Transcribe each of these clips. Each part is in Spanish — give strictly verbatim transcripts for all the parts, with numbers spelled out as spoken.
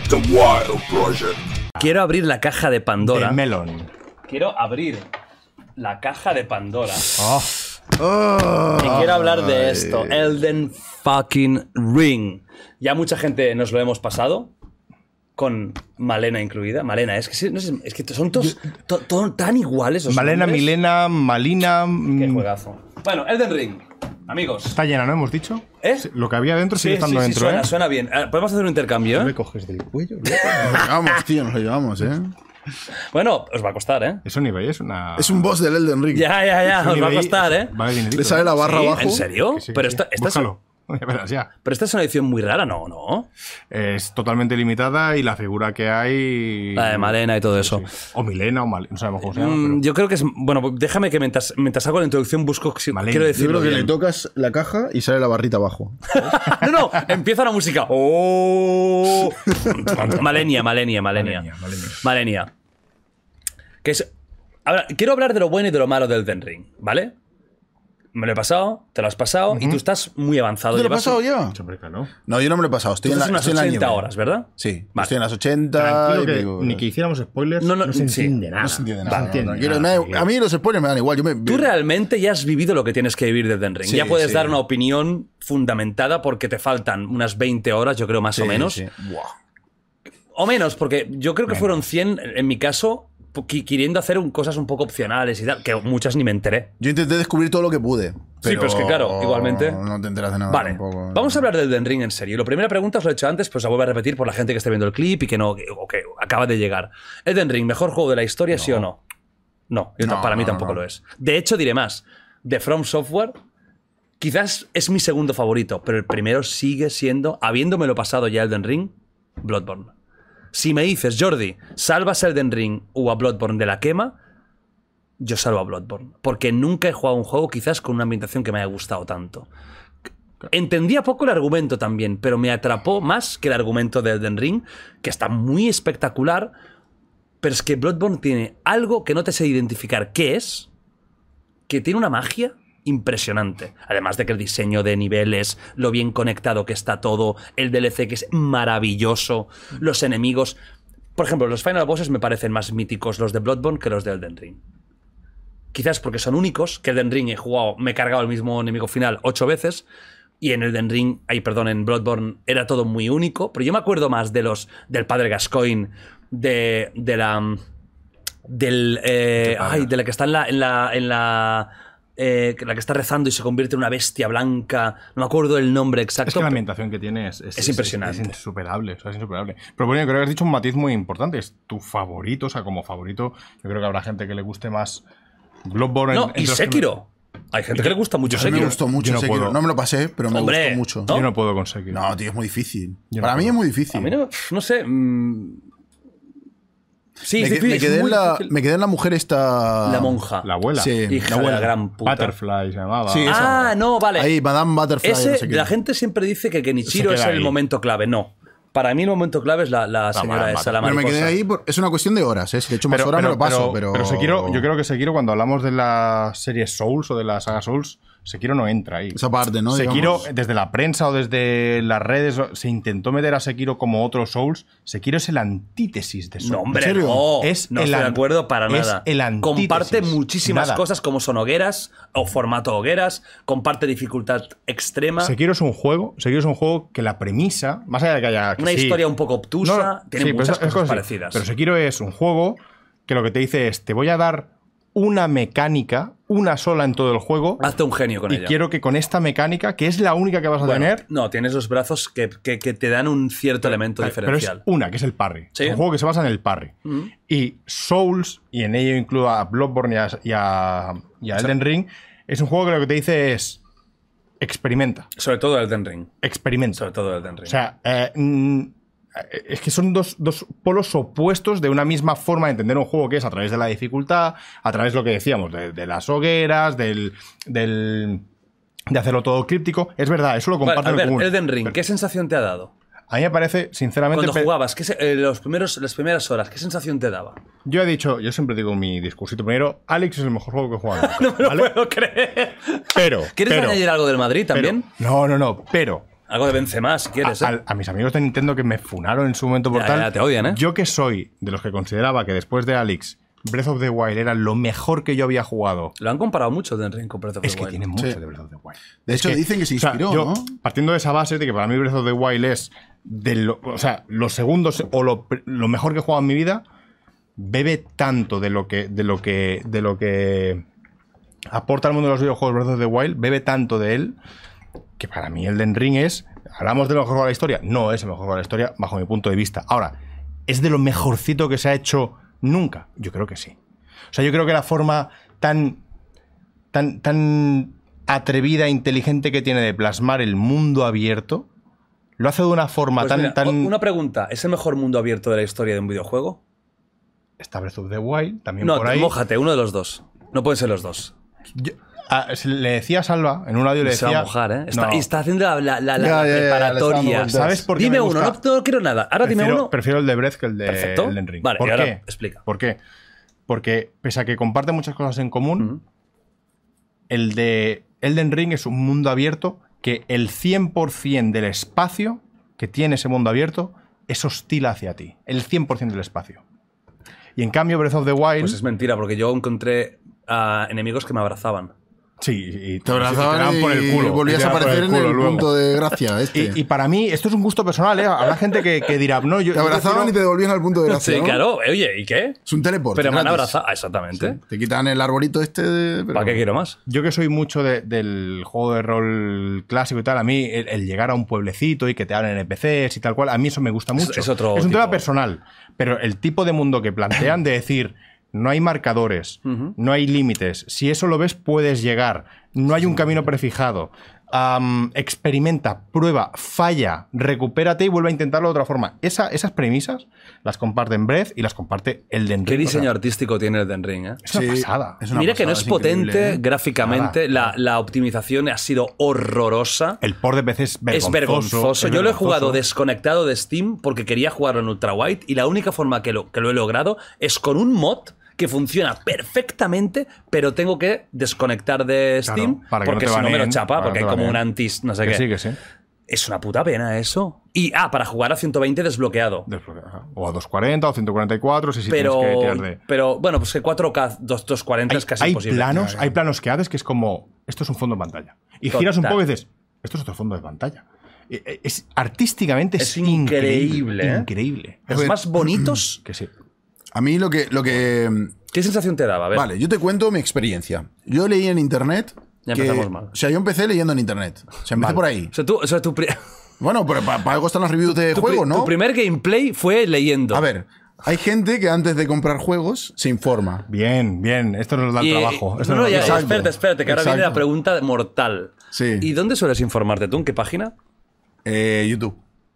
The Wild Project. Quiero abrir la caja de Pandora. De Melon. Quiero abrir la caja de Pandora. Oh. Oh, y quiero hablar de esto. Elden fucking Ring. Ya mucha gente nos lo hemos pasado. Con Malena incluida. Malena, es que, no sé, es que son todos to, to, tan iguales. Los Malena, nombres. Milena, Malina. Qué juegazo. Bueno, Elden Ring. Amigos. Está llena, ¿no? Hemos dicho. ¿Eh? Lo que había dentro sigue Sí, estando sí, sí, dentro, suena, ¿eh? suena bien. Podemos hacer un intercambio, ¿eh? Me coges del cuello. Nos lo llevamos, tío, nos lo llevamos, ¿eh? Bueno, os va a costar, ¿eh? Eso ni veis, es una. Es un boss del Elden Ring. Ya, ya, ya. Eso Os ni va a veis, costar, ¿eh? Vale, dinerito, Le sale la barra ¿Sí? abajo. ¿En serio? Que sí, que Pero sí. esta, esta es, Búscalo. Ya verás, ya. pero esta es una edición muy rara, ¿no? ¿No? Es totalmente limitada y la figura que hay. La de Malena y todo eso. Sí. O Milena o Malena, no sabemos cómo se llama. Mm, Pero... Yo creo que es. Bueno, déjame que mientras, mientras hago la introducción busco. Si, Malena. quiero Yo decirlo creo que bien. le tocas la caja y sale la barrita abajo. No, no, empieza la música. ¡Oh! Malenia, Malenia, Malenia. Malenia, Malenia. Malenia. Que es. Ahora, quiero hablar de lo bueno y de lo malo del Elden Ring, ¿vale? Me lo he pasado, te lo has pasado y tú estás muy avanzado. ¿Te lo has Llevas pasado un- ya? Siempre que no. No, yo no me lo he pasado. Estoy Tú en la, estás unas estoy en la ochenta nieve. horas, ¿verdad? Sí, Vale. estoy en las ochenta. Tranquilo y que pico, ni ¿no? que hiciéramos spoilers. No, no, no se sí. entiende nada. No se entiende nada. se no, entiende tranquilo, nada, me da- tranquilo. a mí los spoilers me dan igual. Yo me, Tú realmente ya has vivido lo que tienes que vivir de Elden Ring. Sí, ya puedes sí. dar una opinión fundamentada porque te faltan unas veinte horas, yo creo, más Sí, o menos. sí. Buah. O menos, porque yo creo que fueron cien en mi caso, qui- queriendo hacer un- cosas un poco opcionales y tal, que muchas ni me enteré. Yo intenté descubrir todo lo que pude. Sí, pero es que claro, igualmente- No te enteras de nada Vale, tampoco. vamos a hablar del Elden Ring en serio. La primera pregunta os lo he hecho antes, pues la vuelvo a repetir por la gente que esté viendo el clip y que no, o que acaba de llegar. ¿Elden Ring, mejor juego de la historia, sí o no? No, yo No, ta- para mí no, tampoco no. lo es. De hecho, diré más. The From Software quizás es mi segundo favorito, pero el primero sigue siendo, habiéndomelo pasado ya Elden Ring, Bloodborne. Si me dices, Jordi, ¿salvas Elden Ring o a Bloodborne de la quema? Yo salvo a Bloodborne. Porque nunca he jugado un juego quizás con una ambientación que me haya gustado tanto. Entendía poco el argumento también, pero me atrapó más que el argumento de Elden Ring, que está muy espectacular, pero es que Bloodborne tiene algo que no te sé identificar qué es, que tiene una magia impresionante. Además de que el diseño de niveles, lo bien conectado que está todo, el D L C que es maravilloso, los enemigos... Por ejemplo, los final bosses me parecen más míticos los de Bloodborne que los de Elden Ring. Quizás porque son únicos, que Elden Ring he jugado, me he cargado el mismo enemigo final ocho veces, y en Elden Ring, ay, perdón, en Bloodborne era todo muy único, pero yo me acuerdo más de los del padre Gascoigne, de, de la... del... eh, ay, de la que está en la... En la, en la eh, la que está rezando y se convierte en una bestia blanca. No me acuerdo el nombre exacto. Es que la ambientación que tiene es, es, Es impresionante. Es, insuperable, o sea, es insuperable. Pero bueno, creo que has dicho un matiz muy importante. Es tu favorito, o sea, como favorito, yo creo que habrá gente que le guste más Bloodborne. No, en- entre y los que Sekiro. Hay gente que le gusta mucho A mí me Sekiro. gustó mucho Yo no Sekiro. puedo. No me lo pasé, pero me Hombre, gustó mucho. ¿no? Yo no puedo conseguir. No, tío, es muy difícil. Yo no Para mí puedo. es muy difícil. A mí no, no sé. mmm, Sí, me, es que- difícil, me es quedé en muy la, difícil. me quedé en la mujer esta... La monja. La abuela. Sí, Hija la de la abuela. gran puta. Butterfly se llamaba. Sí, esa. Ah, no, vale. Ahí, Madame Butterfly. Ese, no sé qué. la gente siempre dice que Genichiro Se es queda el ahí. momento clave. No. Para mí el momento clave es la, la señora Madame esa, la Pero me mariposa. quedé ahí, por- es una cuestión de horas, ¿eh? Si le echo más horas me lo paso, pero... pero Sekiro, yo creo que Sekiro, cuando hablamos de la serie Souls o de la saga Souls, Sekiro no entra ahí. Esa parte, ¿no? Sekiro, Digamos. desde la prensa o desde las redes, se intentó meter a Sekiro como otro Souls. Sekiro es el antítesis de Souls. No, hombre, ¿En serio? no. Es no el estoy de an- acuerdo para es nada. el antítesis. Comparte muchísimas Nada. cosas como son hogueras o formato hogueras. Comparte dificultad extrema. Sekiro es un juego, Sekiro es un juego que la premisa, más allá de que haya que Una sí, historia un poco obtusa. no, tiene sí, pero muchas es- es cosas así. parecidas. Pero Sekiro es un juego que lo que te dice es, te voy a dar una mecánica, una sola en todo el juego, Hazte un genio con y ella. quiero que con esta mecánica, que es la única que vas a Bueno, tener, no, tienes los brazos que, que- que te dan un cierto elemento pero es diferencial. una, que es el parry. Sí. Es un juego que se basa en el parry. Y Souls, y en ello incluyo a Bloodborne y a, y a, y a Elden Ring, es un juego que lo que te dice es, experimenta, Sobre todo Elden Ring. experimenta. Sobre todo Elden Ring. O sea, eh, mm, es que son dos, dos polos opuestos de una misma forma de entender un juego, que es a través de la dificultad, a través de lo que decíamos, de, de las hogueras, del, del de hacerlo todo críptico. Es verdad, eso lo Vale, comparten en Albert, común. Elden Ring, Pero ¿qué sensación te ha dado? a mí me parece, sinceramente... Cuando pe- jugabas, ¿qué se- eh, los primeros, las primeras horas, ¿qué sensación te daba? Yo he dicho, yo siempre digo mi discursito primero, Alex es el mejor juego que he jugado nunca, No me lo ¿vale? puedo creer. Pero, ¿Quieres pero, añadir algo del Madrid pero- también? no, no, no, pero Algo de Benzema, si quieres. A, ¿eh? a, a mis amigos de Nintendo que me funaron en su momento por Ya, tal. ya, te odian, ¿eh? Yo que soy de los que consideraba que después de Alex, Breath of the Wild era lo mejor que yo había jugado. Lo han comparado mucho de Ring con Breath of the Es que Wild. tiene mucho Sí. de Breath of the Wild. De hecho, Es que, dicen que se o sea, inspiró, yo, ¿no? partiendo de esa base de que para mí Breath of the Wild es de lo, o sea, los segundos o lo, lo mejor que he jugado en mi vida, bebe tanto de lo que de lo que de lo que aporta al mundo de los videojuegos Breath of the Wild, bebe tanto de él que para mí Elden Ring es, hablamos de lo mejor de la historia, no es el mejor de la historia bajo mi punto de vista. Ahora, ¿es de lo mejorcito que se ha hecho nunca? Yo creo que sí. O sea, yo creo que la forma tan tan tan atrevida e inteligente que tiene de plasmar el mundo abierto lo hace de una forma Pues tan, mira, tan... Una pregunta, ¿es el mejor mundo abierto de la historia de un videojuego? Está Breath of the Wild, también No, por ahí. mójate, uno de los dos. No pueden ser los dos. Yo- a- le decía a Salva, en un audio le Se va decía... a mojar, ¿eh? Está, No, y está haciendo la, la- la- la Ya, ya, ya, le preparatoria. estamos dando ¿Sabes por qué Dime me uno, gusta? no, no quiero nada. Ahora dime prefiero, uno. prefiero el de Breath que el de Perfecto. Elden Ring. Vale, ¿Por y ahora qué? explica. ¿Por qué? Porque pese a que comparte muchas cosas en común, Ujú. el de Elden Ring es un mundo abierto que el cien por ciento del espacio que tiene ese mundo abierto es hostil hacia ti. El cien por ciento del espacio. Y en cambio Breath of the Wild... Pues es mentira, porque yo encontré a enemigos que me abrazaban. sí, y Te abrazaban daban y, por el culo, volvías y te a daban por aparecer en culo el luego. punto de gracia este. Y, y para mí, esto es un gusto personal, ¿eh? Habrá gente que, que dirá, no, yo. te abrazaban yo y te devolvían al punto de gracia, Sí, ¿no? claro. Oye, ¿y qué? Es un teleporte. Pero me han gratis. abrazado. Ah, exactamente. Sí. Te quitan el arbolito este de... pero- ¿Para qué quiero más? Yo que soy mucho de- del juego de rol clásico y tal, a mí el, el llegar a un pueblecito y que te hablen N P Cs y tal cual, a mí eso me gusta mucho. es otro un tipo. tema personal, pero el tipo de mundo que plantean de decir, no hay marcadores, Ujú. no hay límites, si eso lo ves puedes llegar, no hay un camino prefijado. Am, experimenta, prueba, falla, recupérate y vuelve a intentarlo de otra forma. Esa- esas premisas las comparten Breath y las comparte Elden Ring. ¿Qué O sea, diseño artístico tiene el Den Ring, eh? es una Sí, pasada. es una Mira que no pasada, es potente increíble, ¿eh? gráficamente, Nada. la, la optimización ha sido horrorosa. El port de P C es vergonzoso. Es vergonzoso. es Yo lo he jugado vergonzoso. desconectado de Steam porque quería jugarlo en ultra wide y la única forma que lo, que lo he logrado es con un mod que funciona perfectamente, pero tengo que desconectar de Claro, Steam para que no porque te si no me lo baneen, chapa, para porque que hay no te como un baneen. antis, no sé Que qué. sí, que sí. Es una puta pena eso. Y, ah, para jugar a ciento veinte desbloqueado. Desbloqueado. O a doscientos cuarenta o ciento cuarenta y cuatro, si sí pero, tienes que tirar de... pero, bueno, pues que cuatro K doscientos cuarenta Hay, es casi hay imposible. planos, Ya, ya. hay planos que haces que es como, esto es un fondo de pantalla. Y Total. giras un poco y dices, esto es otro fondo de pantalla. Eh, eh, Es, artísticamente es, Es increíble, increíble. ¿eh? Increíble. Los más bonitos. Que sí. A mí lo que... Lo que ¿Qué sensación te daba? A ver. Vale, yo te cuento mi experiencia. Yo leí en internet... Ya que- empezamos mal. O sea, yo empecé leyendo en internet. O sea, empecé Vale. por ahí. O sea, tú, o sea, tu, pri- Bueno, pero para, para algo están los reviews de tu juegos, pri- ¿no? tu primer gameplay fue leyendo. A ver, hay gente que antes de comprar juegos se informa. Bien, bien. Esto nos da el Y- trabajo. Esto no, no, nos da ya, el Exacto. espérate, espérate, que ahora viene Exacto. la pregunta mortal. Sí. ¿Y dónde sueles informarte tú? ¿En qué página? Eh, YouTube.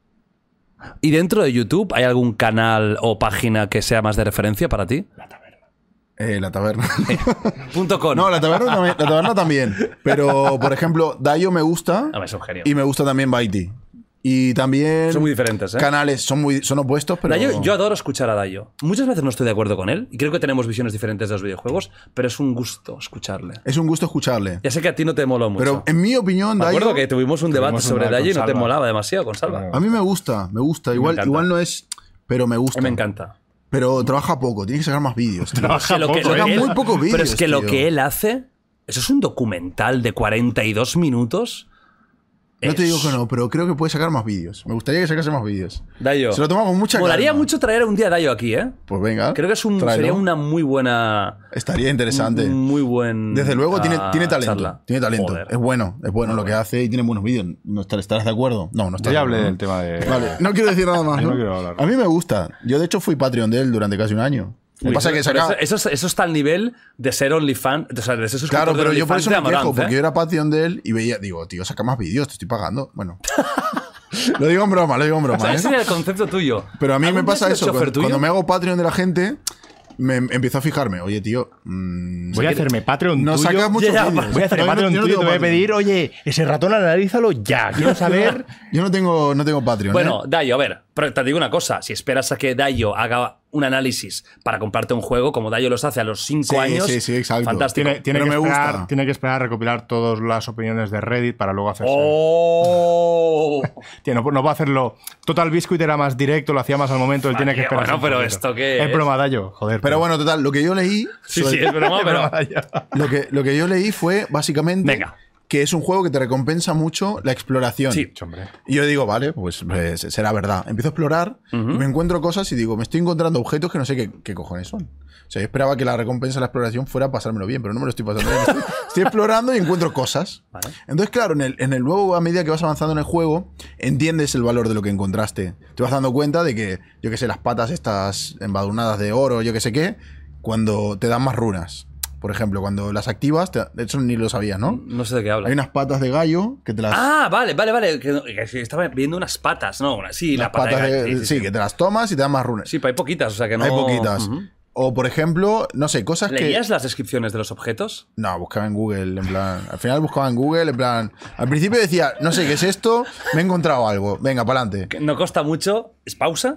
¿Y dentro de YouTube hay algún canal o página que sea más de referencia para ti? Eh, la taberna. Punto com. No, la taberna, también, la taberna también. Pero, por ejemplo, Dayo me gusta. Ah, es un genio. Y me gusta también Baiti. Y también. Son muy diferentes, ¿eh? Canales son, muy, son opuestos, pero. Dayo, yo adoro escuchar a Dayo. Muchas veces no estoy de acuerdo con él y creo que tenemos visiones diferentes de los videojuegos, pero es un gusto escucharle. Es un gusto escucharle. Ya sé que a ti no te moló mucho. Pero en mi opinión, Me Dayo. acuerdo que tuvimos un debate Tuvimos un sobre debate Dayo y con no te Salva. molaba demasiado con Salva. A mí me gusta, me gusta. Igual, encanta. igual no es. Pero me gusta. Me encanta. Pero trabaja poco, tiene que sacar más vídeos. tío. Trabaja Que lo que- poco, lo Saca que ¿eh? él- muy pocos vídeos. Pero es que lo tío. que él hace, eso es un documental de cuarenta y dos minutos. No te Es- digo que no, pero creo que puede sacar más vídeos. Me gustaría que sacase más vídeos. Dayo. Se lo toma con mucha Molaría calma. mucho traer un día a Dayo aquí, ¿eh? Pues venga. Creo que es un, tráelo. sería una muy buena. Estaría interesante. un Muy buen. Desde luego tiene, ah, tiene talento. charla. Tiene talento. Joder. Es bueno, es bueno lo que hace y tiene buenos vídeos. ¿No estar- ¿Estarás de acuerdo? No, no Yo estás. ya de hablé acuerdo, del tema de... ¿no? Vale, no quiero decir nada más. No ¿no? quiero hablar. A mí me gusta. Yo, de hecho, fui Patreon de él durante casi un año. Lo que Uy, pasa es que pero saca. eso, eso, eso está al nivel de ser OnlyFans. O sea, de ser suscriptor Claro, de pero yo por OnlyFans eso de me quejo, Amaranth, porque ¿eh? yo era Patreon de él y veía, digo, tío, saca más vídeos, te estoy pagando. Bueno. Lo digo en broma, lo digo en O broma. sea, ¿eh? ese era el concepto tuyo. Pero a mí ¿Algún me día pasa has sido eso. chofer Cuando, tuyo? cuando me hago Patreon de la gente, me empiezo a fijarme. Oye, tío. mmm, Voy a hacerme Patreon no tuyo. sacas muchos Ya, vídeos. Voy a hacer No, yo no- Patreon yo no tuyo y tengo te voy a Patreon. pedir, oye, ese ratón analízalo ya. Quiero saber... Yo no tengo, no tengo Patreon. Bueno, ¿eh? Dayo, a ver, pero te digo una cosa. Si esperas a que Dayo haga un análisis para comprarte un juego, como Dayo los hace a los cinco Sí, años, sí, sí, exacto. fantástico. Tiene, tiene Pero que me esperar, gusta. tiene que esperar a recopilar todas las opiniones de Reddit para luego hacerse. ¡Oh! Tío, no, no puedo hacerlo. Total Biscuit era más directo, lo hacía más al momento. Él tiene que esperar. bueno, un pero poquito. ¿esto qué Es es? broma, Dayo. Joder. Pero bueno, total, lo que yo leí. Sí, sobre- sí, es broma, Es pero... broma, Dayo. Lo que, lo que yo leí fue básicamente Venga. que es un juego que te recompensa mucho la exploración. Sí. Hombre. Y yo digo, vale, pues, pues, será verdad. Empiezo a explorar, y me encuentro cosas y digo, me estoy encontrando objetos que no sé qué, qué cojones son. O sea, yo esperaba que la recompensa de la exploración fuera pasármelo bien, pero no me lo estoy pasando bien. Estoy, estoy explorando y encuentro cosas. Vale. Entonces, claro, en el, en el nuevo, a medida que vas avanzando en el juego, entiendes el valor de lo que encontraste. Te vas dando cuenta de que, yo qué sé, las patas estas embadurnadas de oro, yo qué sé qué, cuando te dan más runas. Por ejemplo, cuando las activas, te- de hecho ni lo sabías, ¿no? No sé de qué habla. Hay unas patas de gallo que te las... Ah, vale, vale, vale. Que, que estaba viendo unas patas, ¿no? Una- Sí, las la pata patas de- de- sí, sí, sí, sí. que te las tomas y te dan más runas. Sí, pero hay poquitas, o sea que no... Hay poquitas. Ujú. O, por ejemplo, no sé, cosas ¿Leías que... las descripciones de los objetos? No, buscaba en Google, en plan... Al final buscaba en Google, en plan... Al principio decía, no sé qué es esto, me he encontrado algo. Venga, para adelante. Que no costa mucho, es pausa,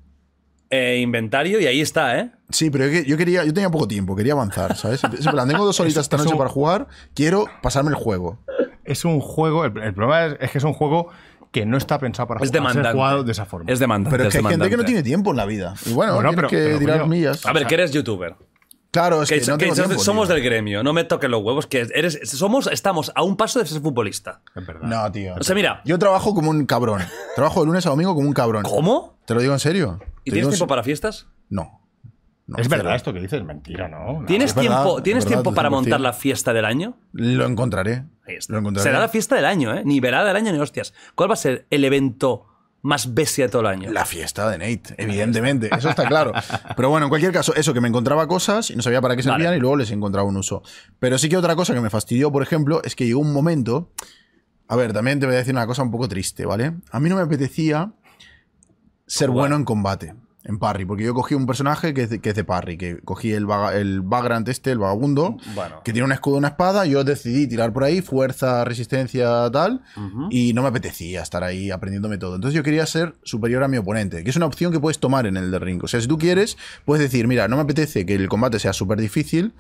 eh, inventario y ahí está, ¿eh? Sí, pero yo, yo quería... Yo tenía poco tiempo, quería avanzar, ¿sabes? En plan, tengo dos horitas esta eso- noche para jugar, quiero pasarme el juego. Es un juego. El, el problema es, es que es un juego que no está pensado para Es jugar- ser demandante. jugado de esa forma. Es demandante. Pero es que hay gente que no demandante. tiene tiempo en la vida. Y bueno, Bueno, tienes pero- que pero, tirar coño, millas. A ver, que eres youtuber. Claro, es Que, que, no que tengo tiempo, somos tío. del gremio, no me toques los huevos, que eres, somos, estamos a un paso de ser futbolista. Es verdad. No, tío. O sea, mira, Yo trabajo como un cabrón. Trabajo de lunes a domingo como un cabrón. ¿cómo? ¿Te lo digo en serio? ¿Y Te tienes digo en tiempo se- para fiestas? No. No, es cero. verdad esto que dices, mentira, ¿no? No. ¿Tienes es verdad, tiempo, es ¿tienes verdad, tiempo para cien por cien. montar la fiesta del año? Lo encontraré. Ahí está. Lo encontraré. Será la fiesta del año, ¿eh? Ni verá del año ni hostias. ¿Cuál va a ser el evento más bestia de todo el año? La fiesta de Nate, evidentemente. Eso está claro. Pero bueno, en cualquier caso, eso, que me encontraba cosas y no sabía para qué servían Vale. y luego les encontraba un uso. Pero sí que otra cosa que me fastidió, por ejemplo, es que llegó un momento... A ver, también te voy a decir una cosa un poco triste, ¿vale? A mí no me apetecía ser Jugar. bueno en combate, en parry, porque yo cogí un personaje que es de, que es de parry, que cogí el, vaga- el Vagrant este, el vagabundo, Bueno. que tiene un escudo y una espada, yo decidí tirar por ahí, fuerza, resistencia, tal, y no me apetecía estar ahí aprendiéndome todo. Entonces yo quería ser superior a mi oponente, que es una opción que puedes tomar en el de Ring. O sea, si tú quieres, puedes decir, mira, no me apetece que el combate sea súper difícil,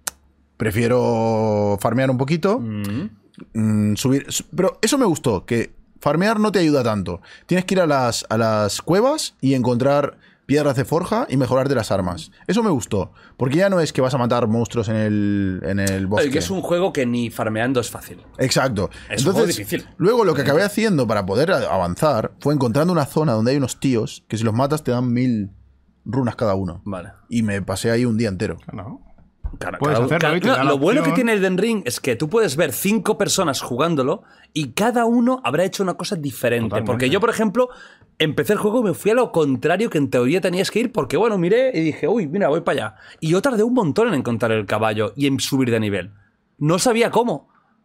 prefiero farmear un poquito, Mm. mm, subir... su- Pero eso me gustó, que farmear no te ayuda tanto. Tienes que ir a las, a las cuevas y encontrar piedras de forja y mejorarte las armas. Eso me gustó, porque ya no es que vas a matar monstruos en el, en el bosque. Oye, que es un juego que ni farmeando es fácil. Exacto. Es un juego difícil. Luego lo que acabé haciendo para poder a- avanzar fue encontrando una zona donde hay unos tíos que si los matas te dan mil runas cada uno. Vale. Y me pasé ahí un día entero. No. Claro, Puedes claro, hacerlo claro, y te no, da la lo bueno que opción. tiene Elden Ring es que tú puedes ver cinco personas jugándolo y cada uno habrá hecho una cosa diferente. Totalmente. Porque yo, por ejemplo, empecé el juego y me fui a lo contrario que en teoría tenías que ir porque, bueno, miré y dije, uy, mira, voy para allá. Y yo tardé un montón en encontrar el caballo y en subir de nivel. No sabía cómo.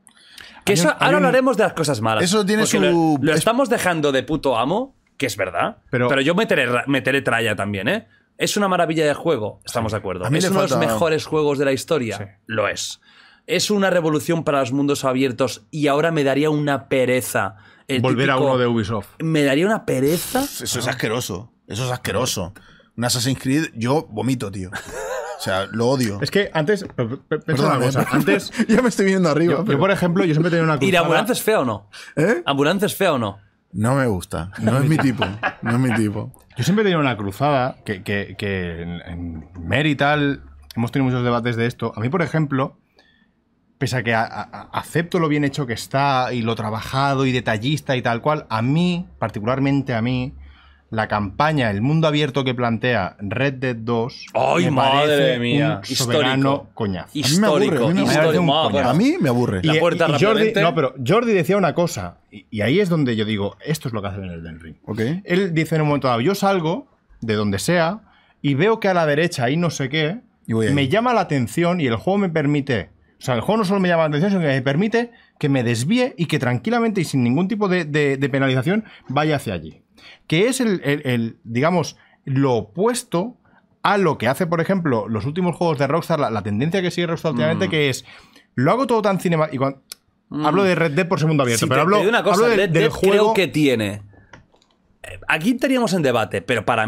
Que Hay eso, un- hay ahora un- hablaremos de las cosas malas. Eso tiene Porque su- Lo, lo es- estamos dejando de puto amo, que es verdad. Pero, Pero- yo meteré, ra- meteré tralla también, ¿eh? ¿Es una maravilla de juego? Estamos de acuerdo. A mí ¿Es le uno de los falta- mejores juegos de la historia? Sí. Lo es. ¿Es una revolución para los mundos abiertos y ahora me daría una pereza? el Volver a típico- uno de Ubisoft. Me daría una pereza. Eso es asqueroso. Eso es asqueroso. Un Assassin's Creed, yo vomito, tío. O sea, lo odio. Es que antes. pe- pe- Piensa Perdóname, una cosa. pero- Antes. ya me estoy viendo arriba. Yo, yo, pero- por ejemplo, yo siempre tenía una ¿Y la cruzada. ambulancia es fea o no? ¿Eh? ¿Ambulancia es fea o no? No me gusta. No es mi tipo. No es mi tipo. Yo siempre he tenido una cruzada que, que, que en, en Mer y tal hemos tenido muchos debates de esto. A mí, por ejemplo, pese a que a- a- acepto lo bien hecho que está y lo trabajado y detallista y tal cual, a mí, particularmente a mí, la campaña, el mundo abierto que plantea Red Dead dos ¡Ay, me madre parece mía! un soberano Histórico. coñazo. mí me aburre, Histórico. a mí me parece histórico. un Ah, coñazo. bueno. A mí me aburre. La Y- puerta y Jordi, rápidamente. no, pero Jordi decía una cosa, y, y ahí es donde yo digo, esto es lo que hace en el Elden Ring. Ok. Él dice en un momento dado, yo salgo de donde sea y veo que a la derecha hay no sé qué, Y voy ahí. me llama la atención y el juego me permite, o sea, el juego no solo me llama la atención, sino que me permite que me desvíe y que tranquilamente y sin ningún tipo de, de- de penalización vaya hacia allí. Que es el, el- el, digamos, lo opuesto a lo que hace, por ejemplo, los últimos juegos de Rockstar, la, la tendencia que sigue Rockstar últimamente, que es, lo hago todo tan cinemático. Hablo de Red Dead por segundo abierto, Si pero te- hablo, te digo una cosa, hablo del- Red del Dead juego. creo que tiene. eh, Aquí estaríamos en debate, pero para mí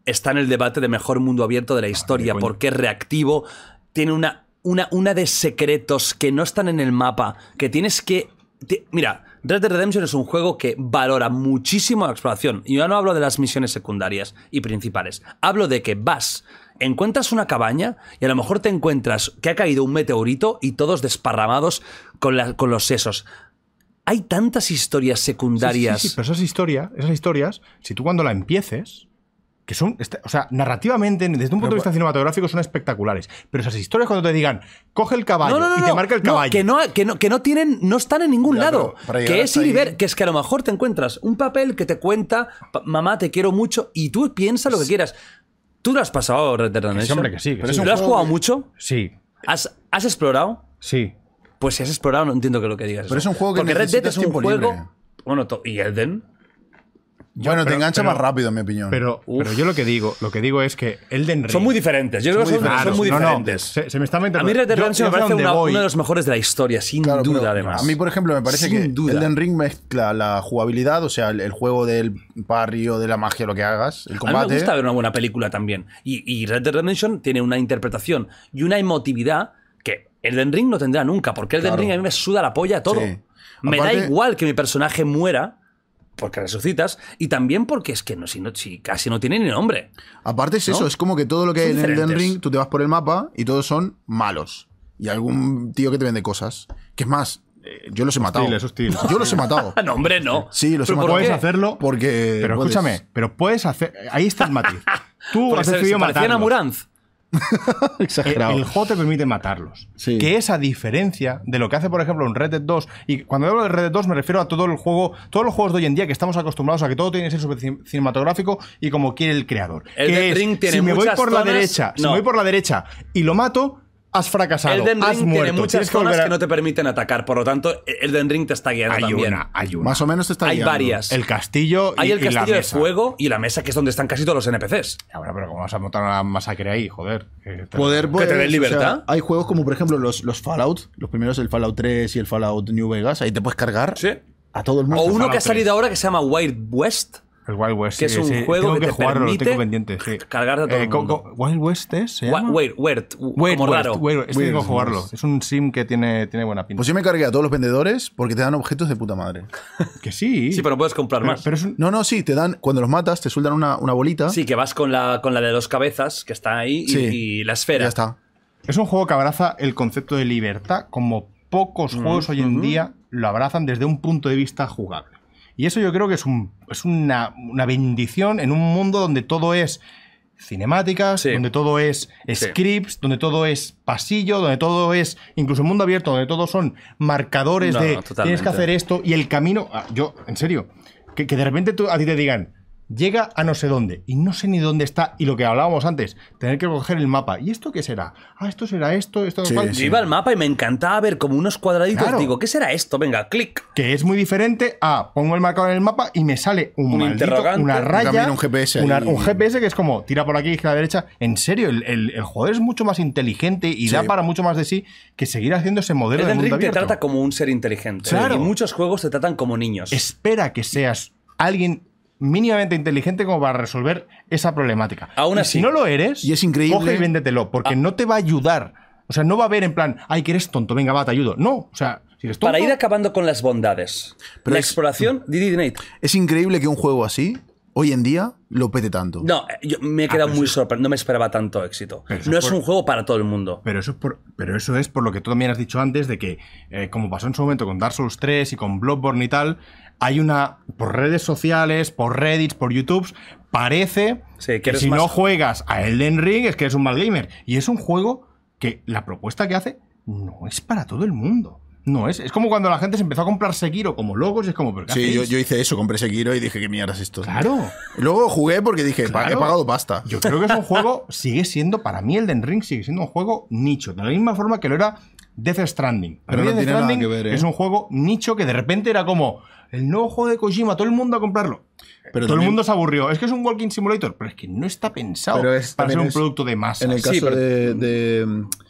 está en el debate de mejor mundo abierto de la historia, porque es reactivo, tiene una, una, una de secretos que no están en el mapa, que tienes que... Te, mira, Red Dead Redemption es un juego que valora muchísimo la exploración. Y yo no hablo de las misiones secundarias y principales. Hablo de que vas, encuentras una cabaña y a lo mejor te encuentras que ha caído un meteorito y todos desparramados con, la, con los sesos. Hay tantas historias secundarias. Sí, sí, sí, pero esas historias, esas historias, si tú cuando la empieces, que son, o sea, narrativamente, desde un punto de vista cinematográfico, son espectaculares. Pero esas historias cuando te digan, coge el caballo no, no, no, y te marca el no, caballo. Que no, que no, que no tienen, no están en ningún Ya, lado. Que es ir y ahí... ver, que es que a lo mejor te encuentras un papel que te cuenta, mamá, te quiero mucho, y tú piensas lo que quieras. ¿Tú lo has pasado, Red Dead Redemption? Sí, hombre, que sí. Que Pero sí. es ¿Lo has jugado que... mucho? Sí. ¿Has, ¿Has explorado? Sí. Pues si has explorado, no entiendo que lo que digas. Pero eso. es un juego que Porque Red Dead necesitas es un tiempo juego. libre. Bueno, to- ¿y Elden? Bueno, pero- te engancha pero- más rápido, en mi opinión. Pero, pero yo lo que digo, lo que digo es que Elden Ring. Son muy diferentes. Yo creo que muy son, diferentes. son muy No, no, diferentes. se, se me está A metiendo. mí Red Dead Yo- Redemption yo me sé parece dónde una- voy. uno de los mejores de la historia, sin Claro, duda, pero además. A mí, por ejemplo, me parece Sin que duda. Elden Ring mezcla la jugabilidad, o sea, el, el juego del parry o de la magia, lo que hagas, el A mí combate. me gusta ver una buena película también. Y, y Red Dead Redemption tiene una interpretación y una emotividad que Elden Ring no tendrá nunca, porque Elden Claro. Ring a mí me suda la polla todo. Sí. Me da Aparte- igual que mi personaje muera, porque resucitas, y también porque es que no, si, no, si casi no tiene ni nombre. Aparte es ¿No? eso, es como que todo lo que Son hay en Elden diferentes. Ring, tú te vas por el mapa y todos son malos. Y algún tío que te vende cosas. Que es más, eh, yo los he matado. Hostil, es hostil. Yo los he matado. Ah, no, hombre, no. Sí, los he ¿Pero por matado. Puedes qué? hacerlo. Porque. Pero puedes- escúchame, pero puedes hacer. Ahí está el matiz. Tú Porque has se, se decidido parecían a matarlos. Muranz. El, Exagerado. el juego te permite matarlos. Sí. Que es a diferencia de lo que hace, por ejemplo, un Red Dead dos. Y cuando hablo de Red Dead dos me refiero a todo el juego, todos los juegos de hoy en día que estamos acostumbrados a que todo tiene que ser súper cin- cinematográfico y como quiere el creador. Elden Que es, Ring tiene si me voy muchas por la zonas- derecha, si no. me voy por la derecha y lo mato, has fracasado. Elden has Ring muerto. tiene muchas Tienes que zonas volver a- que no te permiten atacar, por lo tanto, Elden Ring te está guiando Hay también. una, hay una. Más o menos te está Hay guiando. varias. El castillo y, Hay el y la castillo de mesa. fuego y la mesa, que es donde están casi todos los N P Cs. Ya, bueno, pero ¿cómo vas a montar una masacre ahí? Joder. Eh, te- Poder, Que te den puedes, libertad. o sea, hay juegos como, por ejemplo, los, los Fallout. Los primeros, el Fallout tres y el Fallout New Vegas. Ahí te puedes cargar Sí. a todo el mundo. O uno Fallout que ha salido tres. ahora que se llama Wild West. El Wild West. Que sí, es un sí. juego Tengo que que, te jugarlo, lo permite tengo pendiente. Sí. cargarte a todo el co- mundo. co- ¿Wild West es? ¿Se llama? Wild, Weird, Wild como West, raro. Wild West. Este tengo que Wild jugarlo. West. Es un sim que tiene, tiene buena pinta. Pues yo me cargué a todos los vendedores porque te dan objetos de puta madre. que sí. Sí, pero no puedes comprar Pero- más. pero es un- No, no, sí, te dan, cuando los matas, te sueltan una, una bolita. Sí, que vas con la, con la de dos cabezas, que está ahí, y, Sí. y la y esfera. ya está. Es un juego que abraza el concepto de libertad como pocos juegos hoy en día lo abrazan desde un punto de vista jugable. Y eso yo creo que es, un, es una, una bendición en un mundo donde todo es cinemáticas, Sí. donde todo es Sí. scripts, donde todo es pasillo, donde todo es, incluso mundo abierto, donde todo son marcadores No, de totalmente. tienes que hacer esto y el camino. ah, Yo, en serio, que, que de repente tú, a ti te digan, llega a no sé dónde y no sé ni dónde está, y lo que hablábamos antes, tener que coger el mapa. ¿Y esto qué será? Ah, esto será esto, esto Sí, cual. Yo sí. iba al mapa y me encantaba ver como unos cuadraditos. Claro. Digo, ¿qué será esto? Venga, clic. Que es muy diferente a pongo el marcador en el mapa y me sale un, Un maldito, interrogante. una raya, También un G P S una- ahí. un G P S que es como tira por aquí, izquierda, derecha. En serio, el, el, el jugador es mucho más inteligente y Sí. da para mucho más de sí que seguir haciendo ese modelo de Elden mundo Ring te abierto. trata como un ser inteligente. Claro. Y muchos juegos te tratan como niños. Espera que seas alguien mínimamente inteligente como para resolver esa problemática. Aún Y así. si no lo eres, Y es increíble- coge y véndetelo, porque no te va a ayudar. O sea, no va a haber en plan, ay, que eres tonto, venga, va, te ayudo. No, o sea, si eres tonto... Para ir acabando con las bondades. Pero la es- exploración, Didi Nate. Es increíble que un juego así, hoy en día, lo pete tanto. No, yo me he quedado pero muy eso- sorprendido. No me esperaba tanto éxito. Pero eso No es es por- un juego para todo el mundo. Pero eso, es por, pero eso es por lo que tú también has dicho antes, de que, eh, como pasó en su momento con Dark Souls tres y con Bloodborne y tal, hay una, por redes sociales, por Reddit, por YouTube, parece Sí, que que, eres si más- no juegas a Elden Ring es que eres un mal gamer. Y es un juego que la propuesta que hace no es para todo el mundo. No es. Es como cuando la gente se empezó a comprar Sekiro como logos y es como, ¿pero qué Sí, yo, hacéis? yo hice eso, compré Sekiro y dije, ¿qué mierda es esto? Claro. Y luego jugué porque dije, "Pa- Claro. he pagado pasta. Yo creo que es un juego, sigue siendo, para mí Elden Ring sigue siendo un juego nicho, de la misma forma que lo era Death Stranding. Para Pero mí no Death tiene nada Stranding que ver, ¿eh? es un juego nicho que de repente era como el nuevo juego de Kojima, todo el mundo a comprarlo. Pero todo el también- mundo se aburrió. Es que es un walking simulator, pero es que no está pensado Pero es- para ser también un es- producto de masa. En el caso Sí, pero- de, de-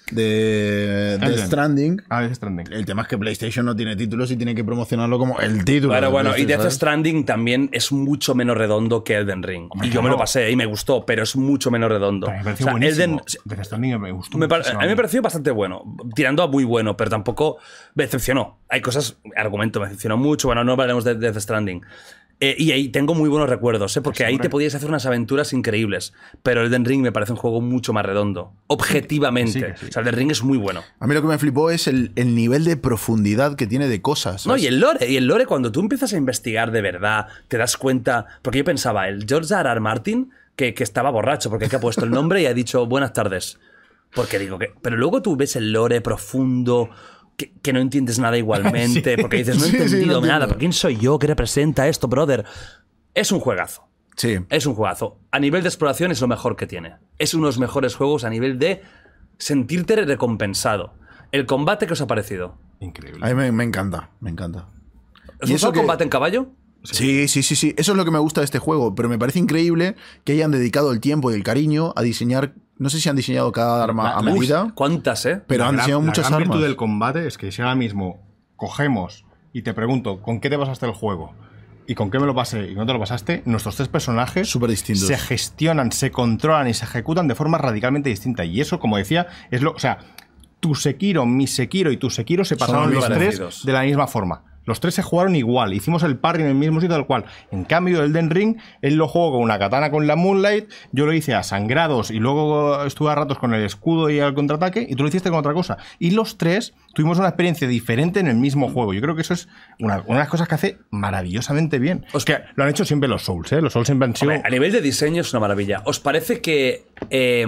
de, de Elden. Stranding. Ah, Death Stranding. El tema es que PlayStation no tiene títulos y tiene que promocionarlo como el título. Bueno, de bueno, y PlayStation, Death ¿sabes? Stranding también es mucho menos redondo que Elden Ring. Hombre, y yo me claro. lo pasé y me gustó, pero es mucho menos redondo. Pero me pareció O sea, buenísimo. Elden- Death Stranding me gustó me par- muchísimo. a mí me pareció bastante bueno, tirando a muy bueno, pero tampoco me decepcionó. Hay cosas, argumento, me decepcionó mucho. Bueno, no hablaremos de Death Stranding. Eh, y ahí tengo muy buenos recuerdos, ¿eh? porque Sí, ahí hombre. te podías hacer unas aventuras increíbles. Pero Elden Ring me parece un juego mucho más redondo, objetivamente. Sí, que sí. O sea, Elden Ring es muy bueno. A mí lo que me flipó es el, el nivel de profundidad que tiene de cosas. No, ¿sabes? y el lore, y el lore cuando tú empiezas a investigar de verdad, te das cuenta, porque yo pensaba, el George R. R. Martin, que, que estaba borracho, porque aquí ha puesto el nombre y ha dicho buenas tardes. Porque digo que... Pero luego tú ves el lore profundo, que, que no entiendes nada igualmente, Sí. porque dices, no he Sí, sí, no entendido entiendo. nada, ¿pero quién soy yo? ¿Qué representa esto, brother? Es un juegazo. Sí. Es un juegazo. A nivel de exploración es lo mejor que tiene. Es uno de los mejores juegos a nivel de sentirte recompensado. El combate, ¿qué os ha parecido? Increíble. A mí me, me encanta, me encanta. ¿Os Y gustó eso el que- combate en caballo? Sí, sí, sí, sí. Eso es lo que me gusta de este juego. Pero me parece increíble que hayan dedicado el tiempo y el cariño a diseñar. No sé si han diseñado cada arma La- a la- medida. ¿Cuántas, eh? Pero han La gran- diseñado muchas La gran armas. virtud del combate es que si ahora mismo cogemos y te pregunto ¿con qué te pasaste el juego? ¿Y con qué me lo pasé? ¿Y no te lo pasaste? Nuestros tres personajes Súper distintos. se gestionan, se controlan y se ejecutan de forma radicalmente distinta. Y eso, como decía, es lo... O sea, tu Sekiro, mi Sekiro y tu Sekiro se pasaron muy los parecidos. tres de la misma forma. Los tres se jugaron igual, hicimos el parry en el mismo sitio tal cual. En cambio, el Elden Ring, él lo jugó con una katana con la Moonlight, yo lo hice a sangrados y luego estuve a ratos con el escudo y el contraataque, y tú lo hiciste con otra cosa. Y los tres tuvimos una experiencia diferente en el mismo juego. Yo creo que eso es una, una de las cosas que hace maravillosamente bien. Es que lo han hecho siempre los Souls, ¿eh? Los Souls siempre han sido... Hombre, a nivel de diseño es una maravilla. ¿Os parece que eh,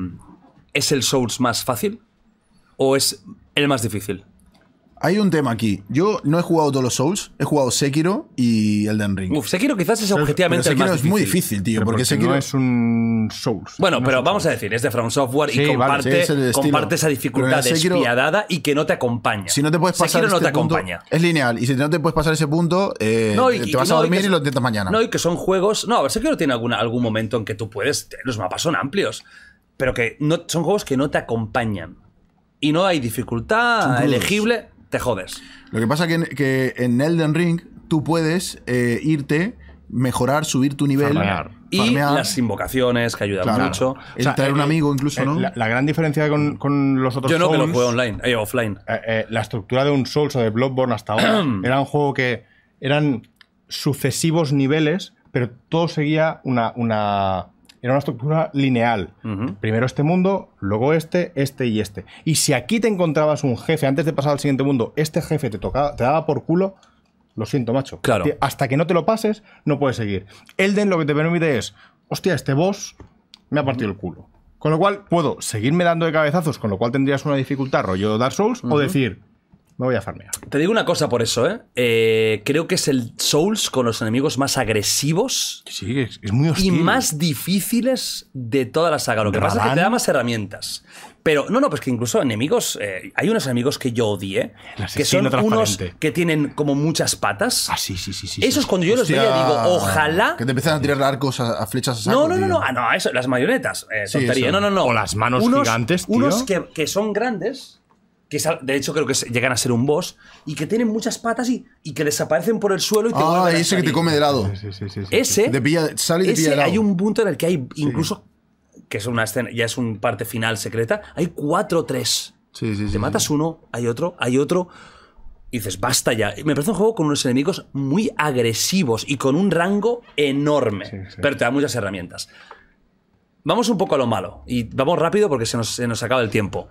es el Souls más fácil o es el más difícil? Hay un tema aquí. Yo no he jugado todos los Souls. He jugado Sekiro y Elden Ring. Uf, Sekiro quizás es Pero objetivamente el Sekiro más es difícil. muy difícil, tío. Pero Porque porque Sekiro no es un Souls. Bueno, No pero es un vamos a Souls. decir, es de From Software Sí, y vale, comparte, sí, es el estilo. comparte esa Pero dificultad en el Sekiro- despiadada y que no te acompaña. Si no te puedes pasar Sekiro no este te punto, acompaña. es lineal. Y si no te puedes pasar ese punto, eh, No, te, y- te vas no, a y dormir que- y lo intentas mañana. No, y que son juegos. No, a ver, Sekiro tiene alguna, algún momento en que tú puedes. Los mapas son amplios. Pero que no, son juegos que no te acompañan. Y no hay Son dificultad crudos. elegible, te jodes. Lo que pasa que en, que en Elden Ring tú puedes eh, irte, mejorar, subir tu nivel. Farmear. Y farmear. las invocaciones, que ayudan Claro. mucho. El traer un eh, amigo incluso, eh, ¿no? La, la gran diferencia con, con los otros Yo no, que lo Souls, juego online, eh, offline. eh, eh, la estructura de un Souls o de Bloodborne hasta ahora era un juego que eran sucesivos niveles, pero todo seguía una, una era una estructura lineal. Ujú. Primero este mundo, luego este, este y este. Y si aquí te encontrabas un jefe antes de pasar al siguiente mundo, este jefe te tocaba, te daba por culo, lo siento, macho. Claro. Hasta que no te lo pases, no puedes seguir. Elden lo que te permite es, hostia, este boss me ha partido el culo. Con lo cual puedo seguirme dando de cabezazos, con lo cual tendrías una dificultad rollo Dark Souls, o decir, me voy a farmear. Te digo una cosa por eso, ¿eh? Eh, Creo que es el Souls con los enemigos más agresivos Sí, es, es muy y hostil. más difíciles de toda la saga. Lo que pasa es que Radahn. te da más herramientas. Pero, no, no, pues que incluso enemigos. eh, hay unos enemigos que yo odié, El que son asesino unos transparente. que tienen como muchas patas. Ah, sí, sí, sí. sí Esos sí. cuando yo Hostia, los veía digo, ojalá. Que te empiezan a tirar arcos a, a flechas a saco, No, no, no, tío. no, ah, no, eso, las marionetas. Eh, Sí, tontería. eso. No, no, no. O las manos unos, gigantes, tío. Unos que, que son grandes, que sal- de hecho creo que se- llegan a ser un boss, y que tienen muchas patas y, y que desaparecen por el suelo y te Ah, vuelven a ese que te salir. come de lado. Sí, sí, sí, sí, sí. Ese, Te pilla- sale y te ese pilla de lado. hay un punto en el que hay incluso, que es una escena, ya es una parte final secreta, hay cuatro o tres. Sí, sí, sí, Te matas sí. uno, hay otro, hay otro, y dices, basta ya. Y me parece un juego con unos enemigos muy agresivos y con un rango enorme, Sí, sí. pero te da muchas herramientas. Vamos un poco a lo malo, y vamos rápido porque se nos, se nos acaba el tiempo.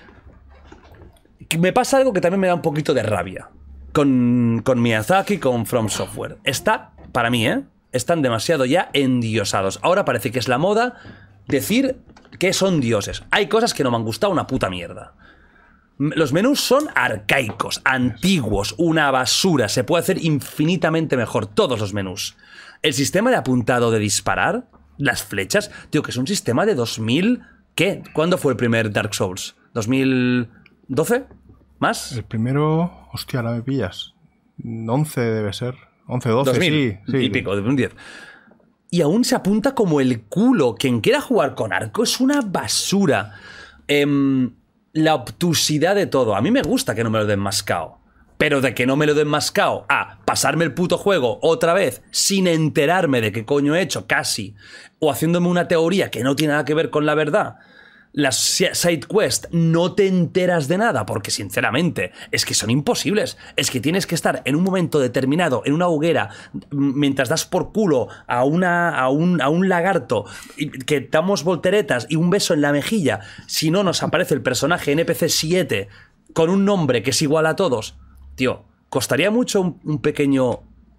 Me pasa algo que también me da un poquito de rabia con, con Miyazaki, con From Software. Está, para mí, ¿eh? Están demasiado ya endiosados. Ahora parece que es la moda decir que son dioses. Hay cosas que no me han gustado una puta mierda. M- Los menús son arcaicos, antiguos, una basura. Se puede hacer infinitamente mejor todos los menús. El sistema de apuntado de disparar, las flechas, tío, que es un sistema de dos mil... ¿Qué? ¿Cuándo fue el primer Dark Souls? ¿dos mil doce? ¿Más? El primero, hostia, ahora me pillas. once debe ser. once, doce, dos mil sí. sí. y pico, dos mil diez. Y aún se apunta como el culo. Quien quiera jugar con arco es una basura. Em, la obtusidad de todo. A mí me gusta que no me lo den mascao. Pero de que no me lo den mascao a pasarme el puto juego otra vez sin enterarme de qué coño he hecho, casi, o haciéndome una teoría que no tiene nada que ver con la verdad. Las side quests no te enteras de nada porque sinceramente es que son imposibles. Es que tienes que estar en un momento determinado en una hoguera mientras das por culo a, una, a, un, a un lagarto que damos volteretas y un beso en la mejilla. Si no nos aparece el personaje N P C siete con un nombre que es igual a todos. Tío, costaría mucho un, un pequeño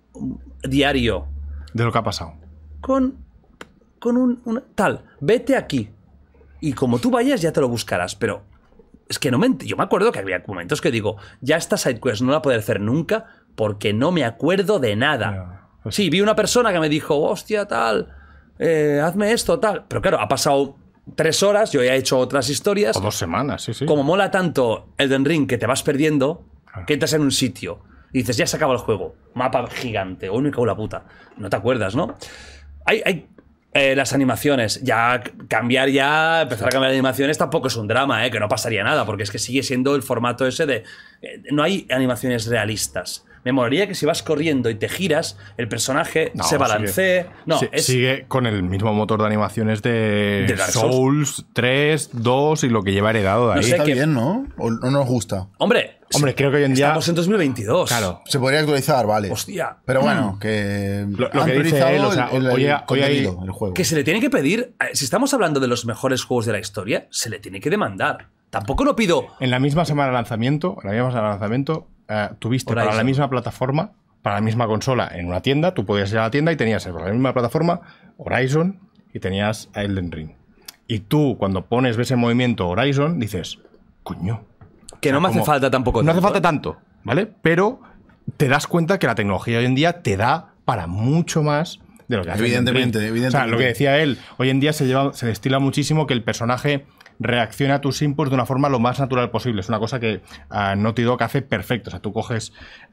diario de lo que ha pasado. Con, con un, un tal, vete aquí. Y como tú vayas ya te lo buscarás, pero es que no me... Yo me acuerdo que había momentos que digo, ya esta sidequest no la podré hacer nunca porque no me acuerdo de nada. Yeah, pues... Sí, vi una persona que me dijo, hostia, tal, eh, hazme esto, tal. Pero claro, ha pasado tres horas, yo ya he hecho otras historias. O dos semanas, sí, sí. Como mola tanto Elden Ring que te vas perdiendo, que entras en un sitio y dices, ya se acaba el juego, mapa gigante, o me cago en la puta. No te acuerdas, ¿no? Hay... hay Eh, las animaciones, ya cambiar ya, empezar a cambiar animaciones tampoco es un drama, eh, que no pasaría nada, porque es que sigue siendo el formato ese de... Eh, no hay animaciones realistas. Me molaría que si vas corriendo y te giras, el personaje no, se balancee... Sigue, no, sí, es, sigue con el mismo motor de animaciones de, de Dark Souls tres, dos y lo que lleva heredado de ahí. No sé Está que- bien, ¿no? ¿O no nos gusta? Hombre, Hombre, creo que hoy en día... estamos en dos mil veintidós. Claro. Se podría actualizar, vale. Hostia. Pero bueno, que Lo- lo han que dice priorizado él, o sea, el, el- hoy- el hoy hay- contenido, el juego. Que se le tiene que pedir... eh, Si estamos hablando de los mejores juegos de la historia, se le tiene que demandar. Tampoco lo pido... En la misma semana de lanzamiento, en la misma semana de lanzamiento, eh, tuviste Horizon. para la misma plataforma, para la misma consola, en una tienda, tú podías ir a la tienda y tenías para la misma plataforma Horizon y tenías a Elden Ring. Y tú, cuando pones, ves en movimiento Horizon, dices, coño. Que no me hace como- falta tampoco. No hace tiempo, falta ¿eh? tanto, ¿vale? Pero te das cuenta que la tecnología hoy en día te da para mucho más de lo que hace Evidentemente, Elden Ring. evidentemente. O sea, lo que decía él, hoy en día se, lleva, se destila muchísimo que el personaje reacciona a tus inputs de una forma lo más natural posible. Es una cosa que uh, Naughty Dog hace perfecto. O sea, tú coges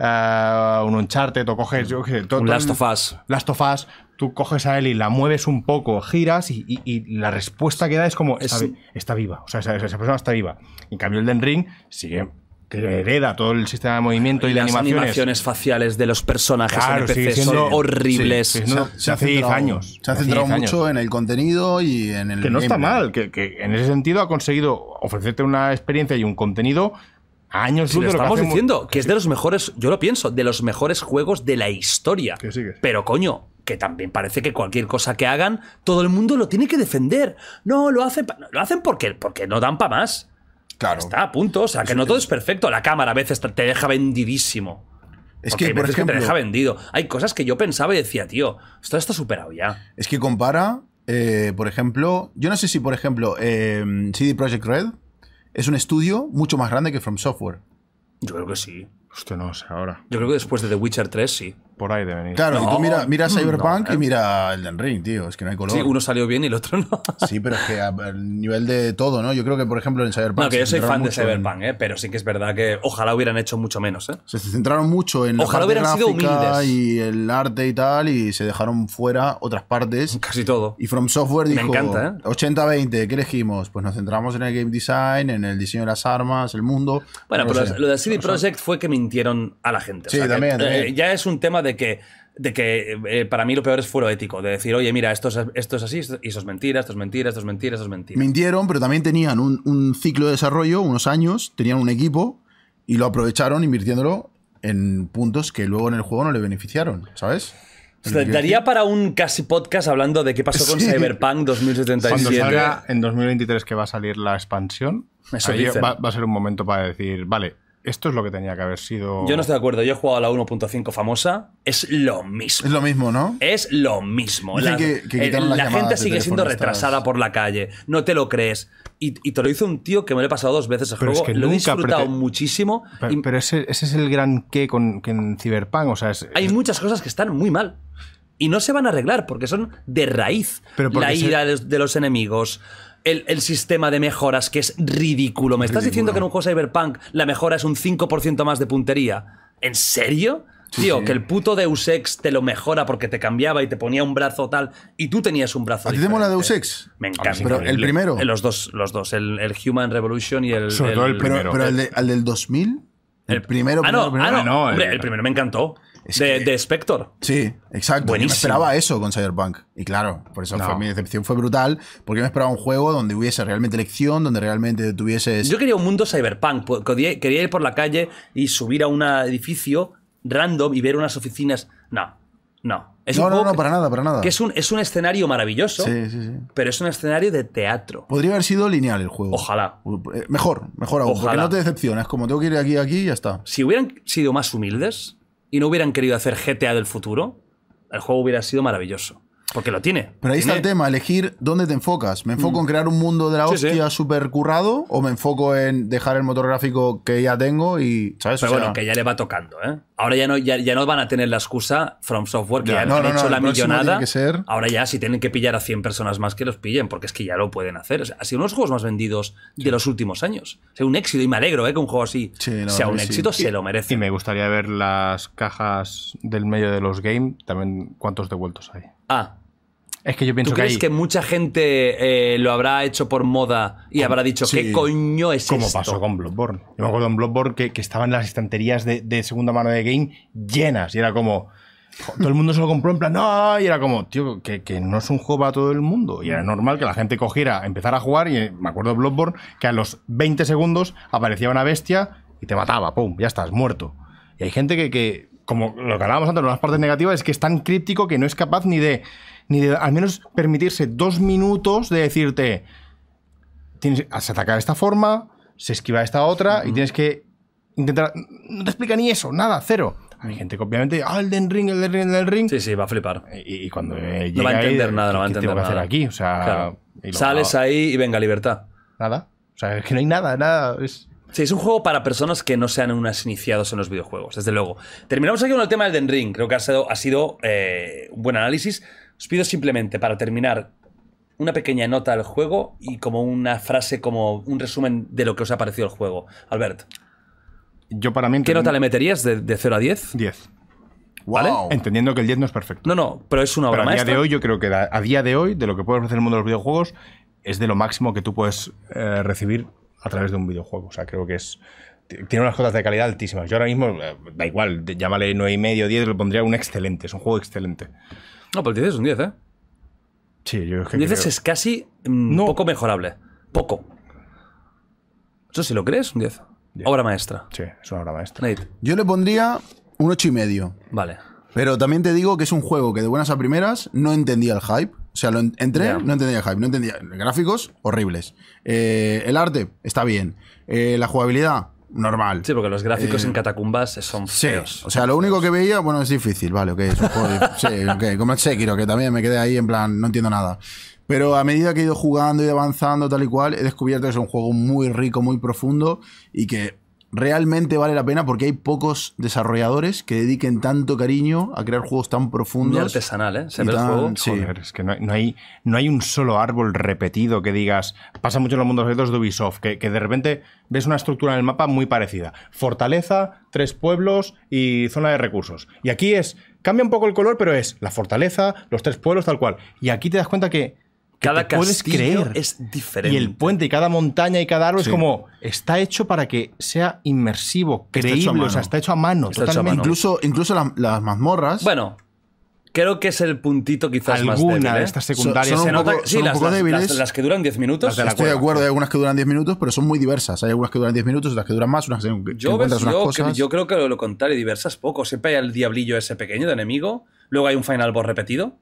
uh, un Uncharted o coges... Yo, qué sé, todo, Un todo Last el- of Us. Last of Us, tú coges a él y la mueves un poco, giras y, y- y la respuesta que da es como, está, Es- vi- está viva. O sea, esa, esa persona está viva. En cambio, el Elden Ring sigue... que hereda todo el sistema de movimiento y, Y de las animaciones. animaciones faciales de los personajes Claro, N P sigue C son siendo- horribles. sí, sí, no, se hace diez centrado- años. Se ha Hace centrado diez años. mucho en el contenido y en el. Que no está gameplay. mal, que, que en ese sentido ha conseguido ofrecerte una experiencia y un contenido a años Si luz lo de lo que estamos hace mu- diciendo, que es de los mejores, yo lo pienso, de los mejores juegos de la historia. Que sí, que sí. Pero coño, que también parece que cualquier cosa que hagan, todo el mundo lo tiene que defender. No, lo hacen, pa- lo hacen porque, porque no dan para más. Claro. Está a punto, o sea, que no todo es perfecto. La cámara a veces te deja vendidísimo. Es Porque que, hay por veces que ejemplo, te deja vendido. Hay cosas que yo pensaba y decía, tío, esto está superado ya. es que compara, eh, por ejemplo, yo no sé si, por ejemplo, eh, C D Projekt Red es un estudio mucho más grande que From Software. Yo creo que sí. Hostia, no sé, ahora. Yo creo que después de The Witcher tres, sí. Por ahí de venir. Claro, No, y tú mira, mira Cyberpunk no, y mira Elden Ring, tío. Es que no hay color. Sí, uno salió bien y el otro no. Sí, pero es que a- al nivel de todo, ¿no? Yo creo que, por ejemplo, en Cyberpunk. No, que yo se soy fan centraron de mucho en- Cyberpunk, ¿eh? Pero sí que es verdad que ojalá hubieran hecho mucho menos, ¿eh? Se centraron mucho en la Ojalá parte hubieran sido gráfica humildes. y el arte y tal, y se dejaron fuera otras partes. Casi todo. Y From Software Me dijo, encanta, ¿eh? ochenta veinte, ¿qué elegimos? Pues nos centramos en el game design, en el diseño de las armas, el mundo. Bueno, No pero sé. lo de C D Projekt fue que mintieron a la gente. O Sí, sea, que, también, eh, también. ya es un tema de que, de que eh, para mí lo peor es fuero ético. De decir, oye, mira, esto es, esto es así, esto- y eso es mentira, esto es mentira, esto es mentira, esto es mentira. Mintieron, pero también tenían un, un ciclo de desarrollo, unos años, tenían un equipo y lo aprovecharon invirtiéndolo en puntos que luego en el juego no le beneficiaron, ¿sabes? O sea, daría para un casi podcast hablando de qué pasó con Sí. Cyberpunk dos mil setenta y siete. Cuando salga en dos mil veintitrés que va a salir la expansión, Eso ahí dicen. va, va a ser un momento para decir, vale, esto es lo que tenía que haber sido... Yo no estoy de acuerdo. Yo he jugado a la uno punto cinco famosa. Es lo mismo. Es lo mismo, ¿no? Es lo mismo. Dicen La, que- que eh, quitaron las la llamadas gente de sigue siendo teléfono estas- retrasada por la calle. No te lo crees. Y, y te lo hizo un tío que me lo he pasado dos veces el Pero juego. es que lo he nunca disfrutado prete- muchísimo. Pero, y pero ese, ese es el gran qué con, que en Cyberpunk, o sea, es, hay muchas cosas que están muy mal. Y no se van a arreglar porque son de raíz. Pero porque la se- ira de los- de los enemigos. El, el sistema de mejoras que es ridículo. ¿Me estás Ridículo. diciendo que en un juego Cyberpunk la mejora es un cinco por ciento más de puntería? ¿En serio? Tío, sí. que el puto Deus Ex te lo mejora porque te cambiaba y te ponía un brazo tal y tú tenías un brazo ¿A ti te diferente. mola Deus Ex? Me encanta. Pero el primero. Eh, Los dos, los dos. El, el Human Revolution y el... Sobre todo el Pero, primero. pero el, de- el del dos mil. El, El- primero, Ah, no, primero, ah, no. primero. no, Hombre, el- el primero me encantó. Es de, que- de Spector. Sí, exacto. Yo Buenísimo. me esperaba eso con Cyberpunk. Y claro, por eso No. fue, mi decepción fue brutal. Porque me esperaba un juego donde hubiese realmente elección, donde realmente tuvieses. Yo quería un mundo cyberpunk. pu- Quería, quería ir por la calle y subir a un edificio random y ver unas oficinas. No, no. Es no, un no, juego no, para nada, para nada. que es un, es un escenario maravilloso, Sí, sí, sí. pero es un escenario de teatro. Podría haber sido lineal el juego. Ojalá. Eh, Mejor, mejor aún. Porque Ojalá. no te decepcionas. Como tengo que ir aquí, aquí y ya está. Si hubieran sido más humildes y no hubieran querido hacer G T A del futuro, el juego hubiera sido maravilloso. Porque lo tiene. Pero ahí está Tiene- el tema, elegir dónde te enfocas. ¿Me enfoco en crear un mundo de la Sí, sí. hostia súper currado? ¿O me enfoco en dejar el motor gráfico que ya tengo y. ¿Sabes? Pero O sea, bueno, que ya le va tocando, ¿eh? Ahora ya no, ya, ya no van a tener la excusa From Software, que Ya, ya no, han no, hecho no, la el próximo millonada. tiene que ser- Ahora ya, si tienen que pillar a cien personas más, que los pillen, porque es que ya lo pueden hacer. O sea, ha sido uno de los juegos más vendidos de los últimos años. O sea, un éxito, y me alegro, ¿eh? Que un juego así Sí, la sea verdad un que sí. éxito, se lo merece. Y me gustaría ver las cajas del medio de los games, también cuántos devueltos hay. Ah, Es que yo pienso ¿tú que crees hay, que mucha gente eh, lo habrá hecho por moda y habrá dicho, sí. ¿qué coño es como esto? pasó con Bloodborne. Yo me acuerdo en Bloodborne que, que estaban las estanterías de, de segunda mano de game llenas y era como... jo, todo el mundo se lo compró en plan, no, y era como, tío, que, que no es un juego para todo el mundo. Y era normal que la gente cogiera, empezara a jugar y eh, me acuerdo de Bloodborne que a los veinte segundos aparecía una bestia y te mataba, pum, ya estás, muerto. Y hay gente que, que como lo que hablábamos antes, una de las partes negativas es que es tan críptico que no es capaz ni de, ni de al menos permitirse dos minutos de decirte, tienes, se ataca de esta forma, se esquiva de esta otra y tienes que intentar... No te explica ni eso, nada, cero. Hay gente que obviamente, ah, el Den Ring, el Den Ring, el Den Ring. Sí, sí, va a flipar. Y, y cuando eh, No va a llega ahí, entender nada, no va a ¿qué entender tengo que hacer nada. aquí? O sea, Claro. y lo- Sales ahí y venga, libertad. Nada. O sea, es que no hay nada, nada. Es... Sí, es un juego para personas que no sean unas iniciados en los videojuegos, desde luego. Terminamos aquí con el tema del Den Ring. Creo que ha sido, ha sido eh, un buen análisis. Os pido simplemente, para terminar, una pequeña nota del juego y como una frase, como un resumen de lo que os ha parecido el juego. Albert, Yo para mí... ¿qué nota le meterías de, de cero a diez? diez. ¿Vale? Wow. Entendiendo que el diez no es perfecto. No, no, pero es una obra Pero a día maestra. de hoy, yo creo que da- a día de hoy, de lo que puede ofrecer el mundo de los videojuegos, es de lo máximo que tú puedes eh, recibir a través de un videojuego. O sea, creo que es... t- Tiene unas cotas de calidad altísimas. Yo ahora mismo, eh, da igual, de- llámale nueve y medio, diez, le pondría un excelente. Es un juego excelente. No, pero el diez es un diez, ¿eh? Sí, yo es que Un diez creo- es casi mm, No. poco mejorable. Poco. Eso si lo crees, un diez. diez. Obra maestra. Sí, es una obra maestra. Nate, Yo le pondría un ocho y medio. vale. Pero también te digo que es un juego que de buenas a primeras no entendía el hype. O sea, lo en- entré, Ya. no entendía el hype. No entendía. Gráficos, horribles. Eh, el arte, está bien. Eh, la jugabilidad, normal. Sí, porque los gráficos Eh, en Catacumbas son Sí, feos. o sea, lo único que veía, bueno, es difícil, vale, ok, es un juego dif- sí, ok, como el Sekiro, que también me quedé ahí en plan, no entiendo nada. Pero a medida que he ido jugando y avanzando tal y cual, he descubierto que es un juego muy rico, muy profundo y que realmente vale la pena porque hay pocos desarrolladores que dediquen tanto cariño a crear juegos tan Muy profundos. artesanal, ¿eh? Se y ve el tan- juego. sí. Joder, es que no hay, no, hay, no hay un solo árbol repetido que digas. Pasa mucho en los mundos abiertos de Ubisoft, que, que de repente ves una estructura en el mapa muy parecida. Fortaleza, tres pueblos y zona de recursos. Y aquí es. Cambia un poco el color, pero es la fortaleza, los tres pueblos, tal cual. Y aquí te das cuenta que. que Cada te puedes castillo creer. es diferente. Y el puente y cada montaña y cada árbol Sí. es como. Está hecho para que sea inmersivo, Está hecho a creíble. O mano. sea, está hecho a mano. Está hecho a totalmente. mano. Incluso, incluso las, las mazmorras. Bueno, creo que es el puntito quizás más Alguna débil, de ¿eh? estas secundarias. Son Se un nota poco- que- sí, son un las, poco las- débiles. las- las que duran diez minutos. Las de la Estoy de cueva. acuerdo, hay algunas que duran diez minutos, pero son muy diversas. Hay algunas que duran diez minutos, otras que duran más, unas que, que Yo, ves, encuentras unas yo, cosas. que- yo creo que lo, lo contrario, diversas poco. Siempre hay el diablillo ese pequeño de enemigo. Luego hay un final boss repetido.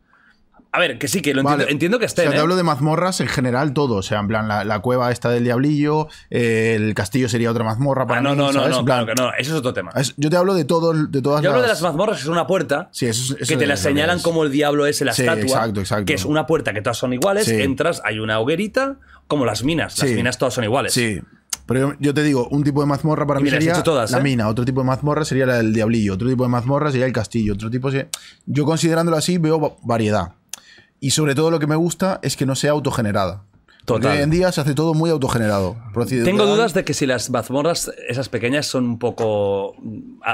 A ver, que sí, que lo entiendo, Vale. entiendo que O sea, estén, te ¿eh? hablo de mazmorras en general todo. O sea, en plan, la, la cueva esta del diablillo, eh, el castillo sería otra mazmorra para Ah, no, mí, no, no, ¿sabes? no, En plan, claro que no. Eso es otro tema. es- yo te hablo de todo, de todas Yo hablo de las... las mazmorras, que es una puerta. Sí, eso, es- eso que te es la lo que señalan es. como el diablo es en la Sí, estatua. exacto, exacto. Que es una puerta que todas son iguales. Sí. Entras, hay una hoguerita, como las minas. Las Sí. minas todas son iguales. Sí. Pero yo, yo te digo, un tipo de mazmorra para Y mí me las he sería hecho todas, la ¿eh? mina, otro tipo de mazmorra sería la del diablillo, otro tipo de mazmorra sería el castillo, otro tipo sería... Yo considerándolo así veo va- variedad. Y sobre todo lo que me gusta es que no sea autogenerada. Porque Total. hoy en día se hace todo muy autogenerado. Tengo dudas de que si las mazmorras, esas pequeñas, son un poco mm, ah,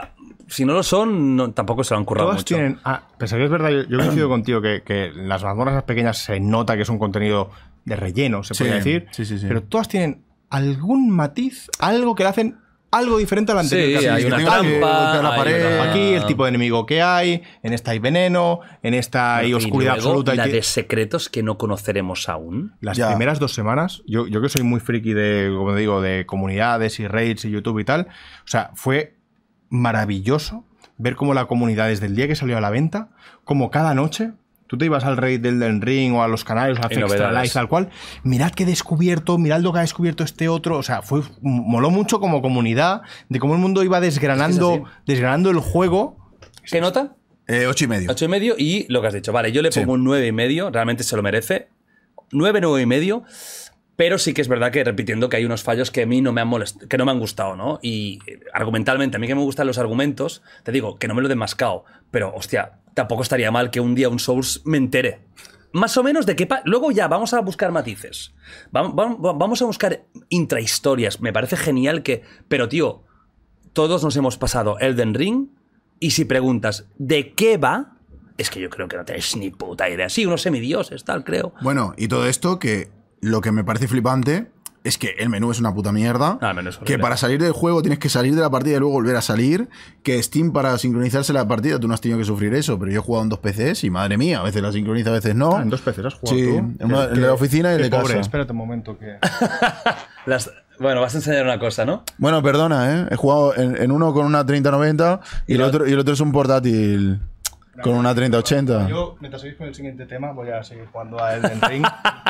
si no lo son, no, tampoco se lo han currado Todas mucho. tienen. Ah, pese a que es verdad, yo, yo coincido contigo que, que las mazmorras pequeñas se nota que es un contenido de relleno, se Sí, podría decir. sí, sí, sí. Pero todas tienen algún matiz, algo que le hacen algo diferente a la anterior. Sí, casi. hay Que una tenga que trampa, golpear la hay pared, una- aquí, el tipo de enemigo que hay, en esta hay veneno, en esta hay Y oscuridad luego, absoluta. y la que- de secretos que no conoceremos aún. Las Ya. primeras dos semanas, yo, yo que soy muy friki de, como digo, de comunidades y raids y YouTube y tal, o sea, fue maravilloso ver cómo la comunidad, desde el día que salió a la venta, como cada noche, tú te ibas al raid del Elden Ring o a los canales, o a Y Extra novedades. Life, tal cual, mirad que he descubierto, mirad lo que ha descubierto este otro, o sea, fue moló mucho como comunidad, de cómo el mundo iba desgranando, Es que es desgranando el juego. ¿Qué nota? Eh, ocho y medio. ocho y medio y lo que has dicho. Vale, yo le Sí. pongo un nueve y medio, realmente se lo merece. nueve, nueve y medio, pero sí que es verdad que repitiendo que hay unos fallos que a mí no me han molest- que no me han gustado, ¿no? Y eh, argumentalmente, a mí que me gustan los argumentos, te digo, que no me lo den mascado, pero hostia, tampoco estaría mal que un día un Souls me entere. Más o menos de qué... pa- Luego ya, vamos a buscar matices. Vam- vam- Vamos a buscar intrahistorias. Me parece genial que... Pero, tío, todos nos hemos pasado Elden Ring y si preguntas ¿de qué va? Es que yo creo que no tenéis ni puta idea. Sí, unos semidioses, tal, creo. Bueno, y todo esto que lo que me parece flipante es que el menú es una puta mierda. Ah, el menú es horrible. Que para salir del juego tienes que salir de la partida y luego volver a salir. Que Steam para sincronizarse la partida tú no has tenido que sufrir eso. Pero yo he jugado en dos P Cs y madre mía, a veces la sincroniza, a veces no. Ah, en dos P Cs has jugado Sí, tú. en una- en la oficina y Qué de pobre, casa. espérate un momento que... Las- Bueno, vas a enseñar una cosa, ¿no? Bueno, perdona, ¿eh? He jugado en, en uno con una treinta noventa y, Y el la- otro, y el otro es un portátil con una treinta ochenta. Yo, mientras seguís con el siguiente tema, voy a seguir jugando a Elden Ring.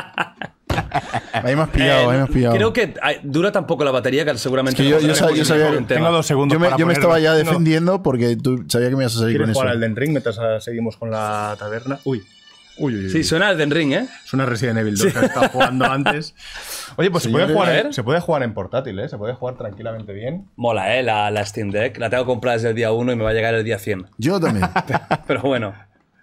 Ahí me has pillado, Eh, ahí me has pillado. Creo que ay, dura tan poco la batería que seguramente... Es que yo- no yo será sab- yo muy sabía buen que- tema. Tengo dos segundos yo me, para yo me ponerlo. estaba ya No. defendiendo porque tú sabía que me ibas a salir ¿Quieres con eso. jugar al Elden Ring mientras ah, seguimos con la taberna? Uy. Uy, uy, uy. Sí, suena Elden Ring, ¿eh? Es una Resident Evil dos que estaba jugando antes. Oye, pues se puede, Señores, jugar a en, ver. se puede jugar en portátil, ¿eh? Se puede jugar tranquilamente bien. Mola, ¿eh? La, la Steam Deck. La tengo comprada desde el día uno y me va a llegar el día cien. Yo también. Pero bueno.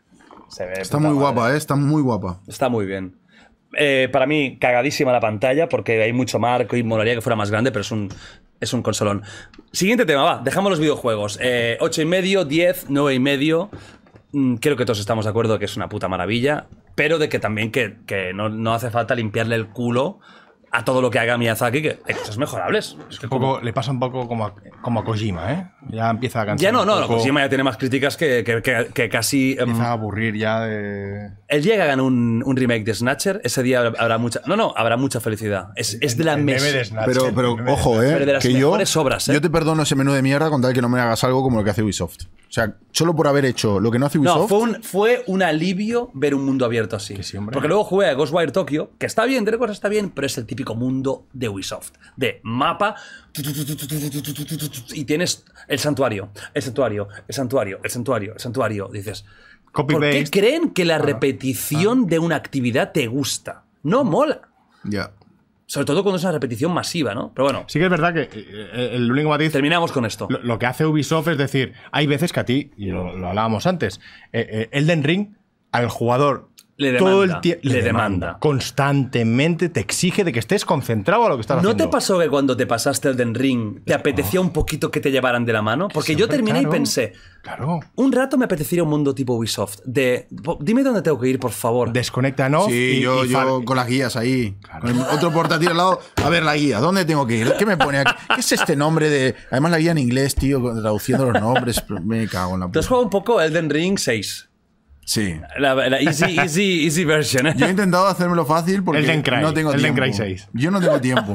Se ve Está puta muy madre. guapa, ¿eh? Está muy guapa. Está muy bien. Eh, para mí, cagadísima la pantalla porque hay mucho marco y molaría que fuera más grande, pero es un, es un consolón. Siguiente tema, va. Dejamos los videojuegos. Eh, ocho y medio, diez, nueve y medio. Mm, Creo que todos estamos de acuerdo que es una puta maravilla, pero de que también que, que no, no hace falta limpiarle el culo a todo lo que haga Miyazaki, que hay cosas mejorables. Es que Un poco, le pasa un poco como a, como a Kojima, ¿eh? Ya empieza a cansar. ya no, un no, poco, Kojima ya tiene más críticas que, que, que- que casi... em, Empieza a aburrir ya de... el día que hagan un, un remake de Snatcher, ese día habrá- habrá mucha... No, no, habrá mucha felicidad. Es, es de la El meme mes. de Snatcher, Pero, el pero meme de ojo, Snatcher. ¿eh? Pero de las que yo, mejores obras, ¿eh? yo te perdono ese menú de mierda con tal que no me hagas algo como lo que hace Ubisoft. O sea, solo por haber hecho lo que no hace Ubisoft. No, fue un, fue un alivio ver un mundo abierto así. Que sí, hombre. Porque luego jugué a Ghostwire Tokyo, que está bien, tiene cosas está bien, pero es el típico mundo de Ubisoft. De mapa, tu, tu, tu, tu, tu, tu, tu, tu, tu, tu, tu, y tienes el santuario, el santuario, el santuario, el santuario, el santuario. Dices, Copy ¿por qué paste. creen que la repetición de una actividad te gusta? No mola. Ya. Sobre todo cuando es una repetición masiva, ¿no? Pero bueno, Sí que es verdad que eh, el único matiz... terminamos con esto. Lo, lo que hace Ubisoft es decir, hay veces que a ti, y lo, lo hablábamos antes, eh, eh, Elden Ring, al jugador Le todo demanda, el tiempo le demanda. constantemente te exige de que estés concentrado a lo que estás ¿No haciendo. te pasó que cuando te pasaste el Den Ring te apetecía un poquito que te llevaran de la mano? Porque yo Hombre, terminé claro. y pensé, Claro. un rato me apetecería un mundo tipo Ubisoft. De, po- dime dónde tengo que ir, por favor. Desconecta, ¿no? Sí, Y- yo, y yo far- con las guías ahí. Con el otro portátil al lado. A ver, la guía. ¿Dónde tengo que ir? ¿Qué me pone aquí? ¿Qué es este nombre de...? Además la guía en inglés, tío, con- traduciendo los nombres. Me cago en la Tú has puta. jugado un poco Elden Ring seis. Sí. La, la easy, easy, easy version, ¿eh? Yo he intentado hacérmelo fácil porque Elden Cry, no tengo Elden tiempo. Cry seis. Yo no tengo tiempo.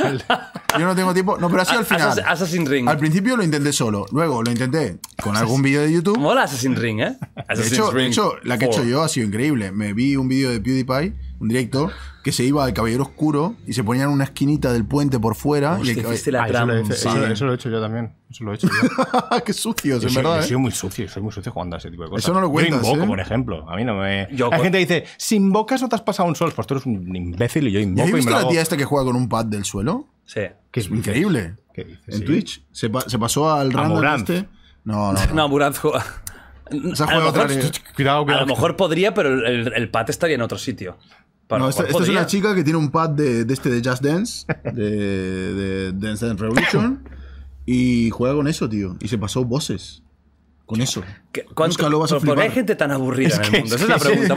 Yo no tengo tiempo. No, pero así al final. Assassin- Assassin's Ring. Al principio lo intenté solo. Luego lo intenté con algún vídeo de YouTube. Mola Assassin's Ring, ¿eh? De Assassin's hecho, de Ring hecho, la que he hecho cuatro. yo ha sido increíble. Me vi un vídeo de PewDiePie, un directo, que se iba al Caballero Oscuro y se ponía en una esquinita del puente por fuera. Hostia, y el hiciste cab- la Ah, eso, lo he, trampa. eso- Sí. eso lo he hecho yo también. Eso lo he hecho yo. Qué sucios, Yo en soy, verdad. yo ¿eh? soy muy sucio, soy muy sucio jugando a ese tipo de cosas. Eso no lo cuentas, Yo invoco, ¿eh? por ejemplo. A mí no me. Yo Hay cu- gente que dice, si invocas no te has pasado un Souls, pues tú eres un imbécil y yo ¿Y invoco habéis y me visto lo la hago. tía esta que juega con un pad del suelo? Sí. Que es Increíble. ¿Qué dices? En Sí. Twitch. Se, pa- se pasó al random Moranz. este. No, no, no. No, Murat juega... Se ha a lo jugado otra mejor- vez. Cuidado, A cuidado. lo mejor podría, pero el, el, el pat estaría en otro sitio. Para No, lo esta, mejor esta es podría. una chica que tiene un pad de, de este de Just Dance, de, de Dance Dance Revolution, y juega con eso, tío. Y se pasó bosses. con eso. ¿Qué- ¿Cuánto, Búscalo, vas a ¿Por qué hay flipar. gente tan aburrida Es en el que- mundo? es Esa es la que- pregunta.